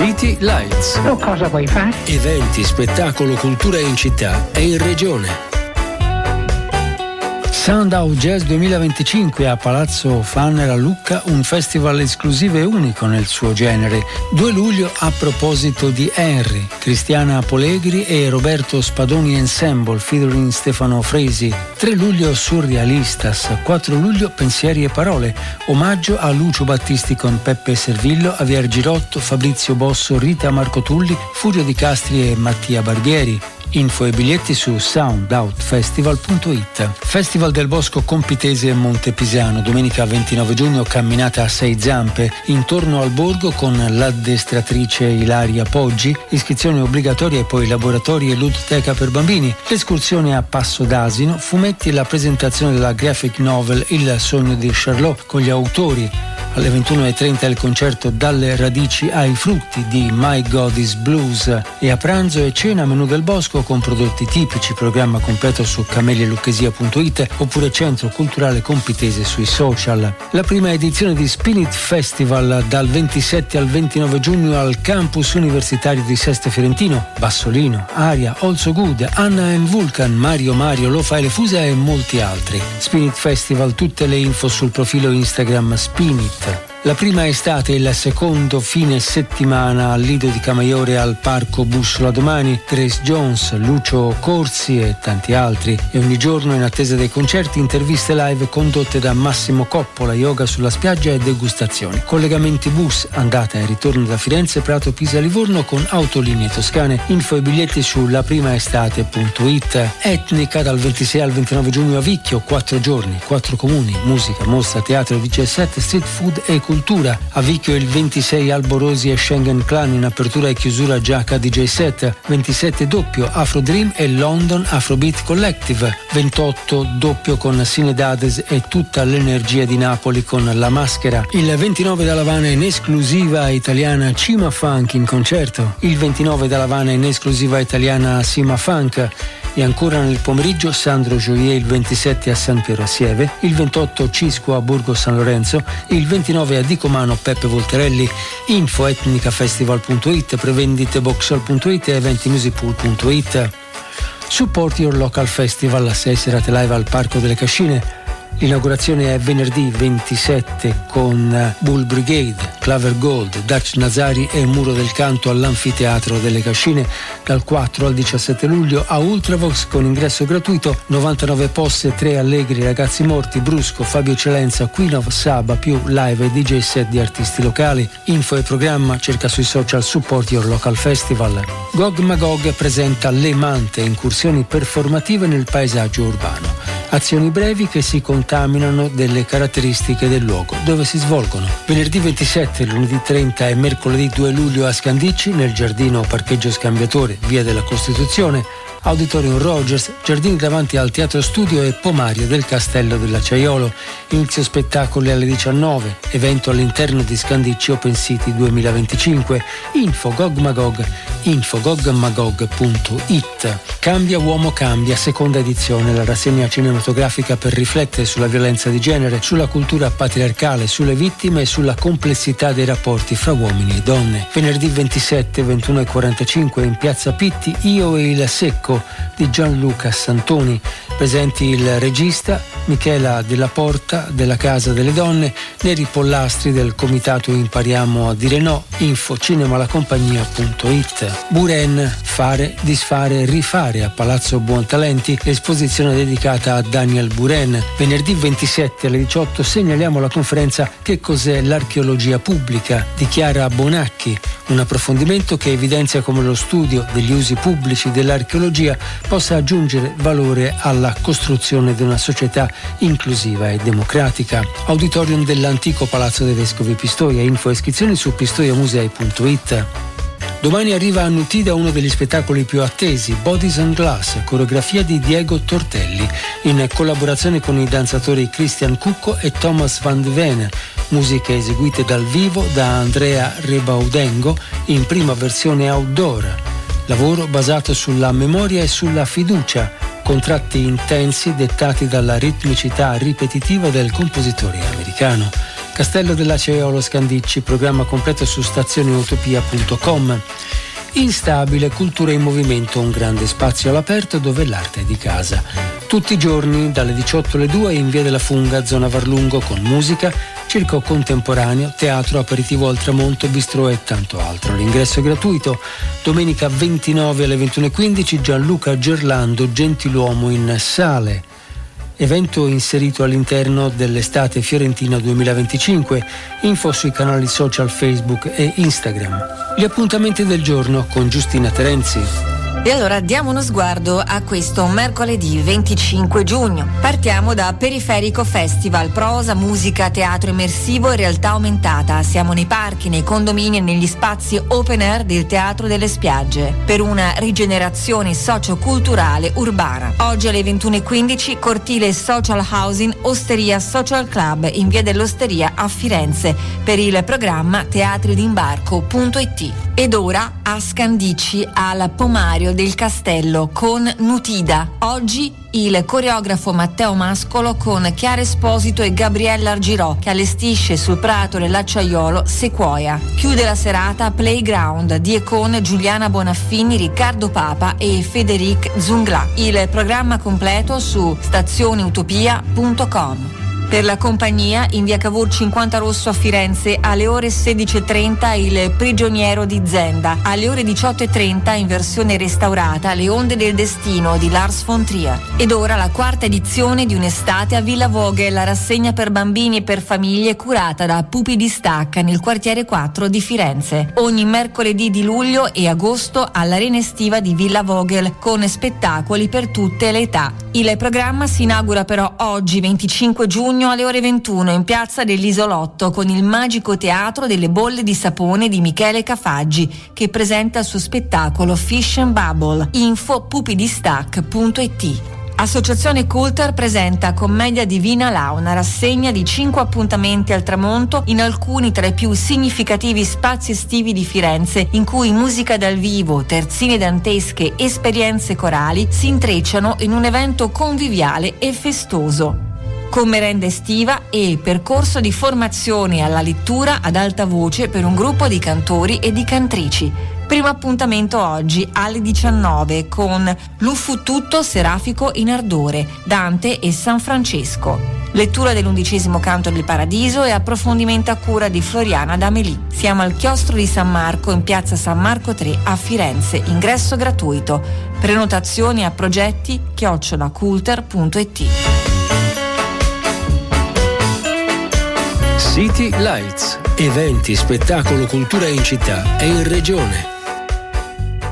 City Lights. Cosa vuoi fare? Eventi, spettacolo, cultura in città e in regione. Soundout Jazz 2025 a Palazzo Fanner a Lucca, un festival esclusivo e unico nel suo genere. 2 luglio a proposito di Henry, Cristiana Polegri e Roberto Spadoni Ensemble featuring Stefano Fresi. 3 luglio Surrealistas, 4 luglio Pensieri e Parole, omaggio a Lucio Battisti con Peppe Servillo, Javier Girotto, Fabrizio Bosso, Rita Marcotulli, Furio Di Castri e Mattia Barbieri. Info e biglietti su soundoutfestival.it. Festival del Bosco Compitese e Montepisano, domenica 29 giugno, camminata a 6 zampe intorno al borgo con l'addestratrice Ilaria Poggi, iscrizione obbligatoria e poi laboratori e ludoteca per bambini, l'escursione a Passo d'Asino, fumetti e la presentazione della graphic novel Il sogno di Charlotte con gli autori. Alle 21:30 il concerto Dalle radici ai frutti di My God is Blues e a pranzo e cena menù del bosco con prodotti tipici, programma completo su camelialucchesia.it oppure Centro Culturale Compitese sui social. La prima edizione di Spin It Festival dal 27 al 29 giugno al campus universitario di Seste Fiorentino, Bassolino, Aria, Also Good, Anna and Vulcan, Mario, Lo Fai le Fusa e molti altri. Spin It Festival, tutte le info sul profilo Instagram Spin It. La prima estate e il secondo fine settimana al Lido di Camaiore al Parco Bussola Domani, Grace Jones, Lucio Corsi e tanti altri. E ogni giorno in attesa dei concerti, interviste live condotte da Massimo Coppola, yoga sulla spiaggia e degustazioni. Collegamenti bus, andata e ritorno da Firenze, Prato, Pisa, Livorno con autolinee toscane. Info e biglietti su laprimaestate.it. Etnica dal 26 al 29 giugno a Vicchio, 4 giorni, 4 comuni, musica, mostra, teatro, DJ set, street food e cultura. A Vicchio il 26 Alborosi e Schengen Clan in apertura e chiusura Giacca DJ set, 27 doppio Afro Dream e London Afrobeat Collective, 28 doppio con Sinedades e tutta l'energia di Napoli con La Maschera, il 29 da Lavana in esclusiva italiana Cima Funk in concerto, il 29 da Lavana in esclusiva italiana Sima Funk. E ancora nel pomeriggio Sandro Gioier il 27 a San Piero a Sieve, il 28 Cisco a Borgo San Lorenzo, il 29 a Dicomano Peppe Volterelli. Info etnicafestival.it, prevendite boxhall.it e eventimusicpool.it. Support Your Local Festival, 6 serate live al Parco delle Cascine. L'inaugurazione è venerdì 27 con Bull Brigade, Claver Gold, Dutch Nazari e Muro del Canto all'Anfiteatro delle Cascine dal 4 al 17 luglio a Ultravox con ingresso gratuito, 99 poste, 3 allegri, Ragazzi Morti, Brusco, Fabio Celenza, Queen of Saba più live e DJ set di artisti locali. Info e programma cerca sui social Support Your Local Festival. Gog Magog presenta Le Mante, incursioni performative nel paesaggio urbano. Azioni brevi che si contaminano delle caratteristiche del luogo dove si svolgono. Venerdì 27, lunedì 30 e mercoledì 2 luglio a Scandicci, nel giardino Parcheggio Scambiatore, via della Costituzione, Auditorium Rogers, giardini davanti al Teatro Studio e Pomario del Castello dell'Acciaiolo. Inizio spettacoli alle 19, evento all'interno di Scandicci Open City 2025. Info Gogmagog, infogogmagog.it. Cambia Uomo Cambia, seconda edizione, la rassegna cinematografica per riflettere sulla violenza di genere, sulla cultura patriarcale, sulle vittime e sulla complessità dei rapporti fra uomini e donne. Venerdì 27, 21:45 in Piazza Pitti, Io e il Secco di Gianluca Santoni. Presenti il regista Michela Della Porta della Casa delle Donne, Neri Pollastri del comitato Impariamo a dire no. Info cinemalacompagnia.it. Buren, Fare, Disfare, Rifare a Palazzo Buontalenti, l'esposizione dedicata a Daniel Buren. Venerdì 27 alle 18 segnaliamo la conferenza Che cos'è l'archeologia pubblica di Chiara Bonacchi, un approfondimento che evidenzia come lo studio degli usi pubblici dell'archeologia possa aggiungere valore alla costruzione di una società inclusiva e democratica. Auditorium dell'antico Palazzo dei Vescovi Pistoia. Info e iscrizioni su pistoiamusei.it. Domani arriva a Nutida uno degli spettacoli più attesi, Bodies and Glass, coreografia di Diego Tortelli, in collaborazione con i danzatori Christian Cucco e Thomas van de Ven. Musiche eseguite dal vivo da Andrea Rebaudengo in prima versione outdoor. Lavoro basato sulla memoria e sulla fiducia, contratti intensi dettati dalla ritmicità ripetitiva del compositore americano. Castello dell'Aciaiolo Scandicci, programma completo su stazioneutopia.com. Instabile, cultura in movimento, un grande spazio all'aperto dove l'arte è di casa. Tutti i giorni dalle 18 alle 2 in via della Funga, zona Varlungo, con musica, circo contemporaneo, teatro, aperitivo al tramonto, bistrò e tanto altro. L'ingresso è gratuito. Domenica 29 alle 21:15 Gianluca Gerlando, Gentiluomo in Sale. Evento inserito all'interno dell'estate fiorentina 2025. Info sui canali social Facebook e Instagram. Gli appuntamenti del giorno con Giustina Terenzi. E allora diamo uno sguardo a questo mercoledì 25 giugno. Partiamo da Periferico Festival, prosa, musica, teatro immersivo e realtà aumentata. Siamo nei parchi, nei condomini e negli spazi open air del Teatro delle Spiagge per una rigenerazione socioculturale urbana. Oggi alle 21:15 Cortile Social Housing Osteria Social Club in via dell'Osteria a Firenze per il programma teatridimbarco.it. Ed ora a Scandicci al Pomario del Castello con Nutida. Oggi il coreografo Matteo Mascolo con Chiara Esposito e Gabriella Argirò che allestisce sul prato dell'Acciaiolo Sequoia. Chiude la serata Playground di con Giuliana Bonaffini, Riccardo Papa e Federic Zungla. Il programma completo su stazioneutopia.com. Per la compagnia in via Cavour 50 Rosso a Firenze alle ore 16:30 il Prigioniero di Zenda, alle ore 18:30 in versione restaurata Le onde del destino di Lars von Trier. Ed ora la quarta edizione di Un'estate a Villa Vogel, la rassegna per bambini e per famiglie curata da Pupi di Stacca nel quartiere 4 di Firenze. Ogni mercoledì di luglio e agosto all'arena estiva di Villa Vogel con spettacoli per tutte le età. Il programma si inaugura però oggi 25 giugno alle ore 21 in piazza dell'Isolotto con il magico teatro delle bolle di sapone di Michele Cafaggi che presenta il suo spettacolo Fish and Bubble. Info pupidistac.it. Associazione Coulter presenta Commedia Divina là, una rassegna di 5 appuntamenti al tramonto in alcuni tra i più significativi spazi estivi di Firenze, in cui musica dal vivo, terzine dantesche, esperienze corali si intrecciano in un evento conviviale e festoso. Con merenda estiva e percorso di formazione alla lettura ad alta voce per un gruppo di cantori e di cantrici. Primo appuntamento oggi alle 19 con L'U fu tutto Serafico in ardore, Dante e San Francesco. Lettura dell'11° canto del Paradiso e approfondimento a cura di Floriana D'Amelì. Siamo al chiostro di San Marco in piazza San Marco 3 a Firenze. Ingresso gratuito. Prenotazioni a progetti@coulter.it. City Lights, eventi, spettacolo, cultura in città e in regione.